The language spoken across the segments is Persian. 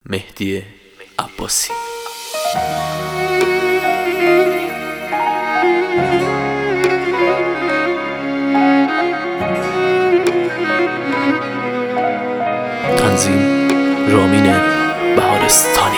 مهدی عباسی. تنظیم رامین بهارستانی.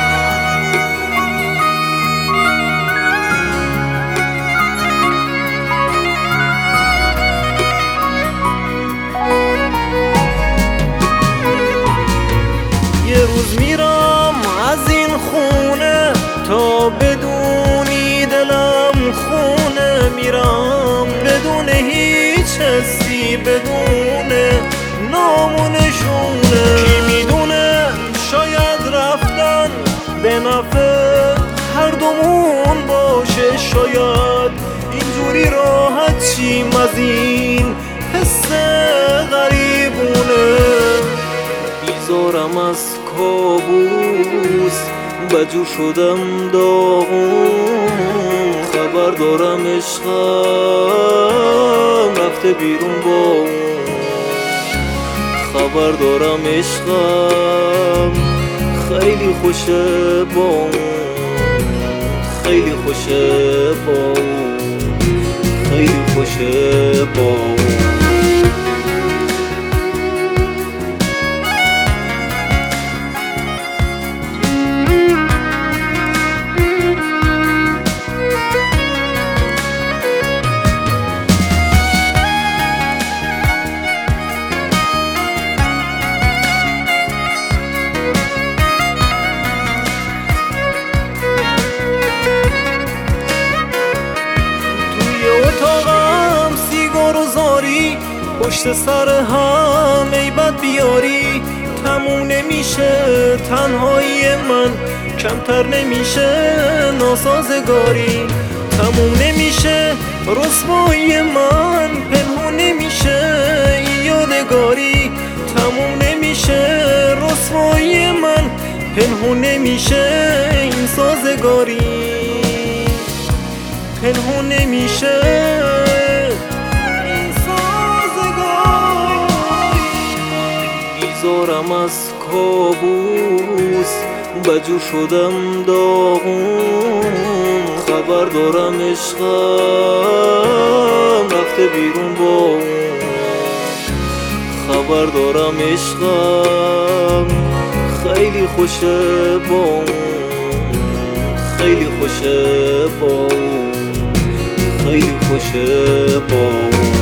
یه روز میرم از این خونه تا بدونی دلم خونه، میرم بدون هیچ حسی، بدون نام و نشونه. کی میدونه شاید رفتن به نفع هر دومون باشه، شاید اینجوری راحت چیم از این حس غریبونه. بیزارم از کابوس، بجو شدم داغون، خبر دارم عشقم رفته بیرون با اون، خبر دارم عشقم خیلی خوشه با اون، خیلی خوشه با اون، خیلی خوشه با اون. اتاقم سیگار و زاری، پشت سر هم ای بد بیاری. تموم نمیشه تنهایی من، کمتر نمیشه ناسازگاری. تموم نمیشه رسوایی من، پنهون نمیشه این یادگاری. تموم نمیشه رسوایی من، پنهون نمیشه این سازگاری. پنهون نمیشه این سازگاری. بیزارم از کابوس، بجو شدم داغون، خبر دارم عشقم رفته بیرون با اون، خبر دارم عشقم خیلی خوشه با اون، خیلی خوشه با اون، خیلی خوشه با اون.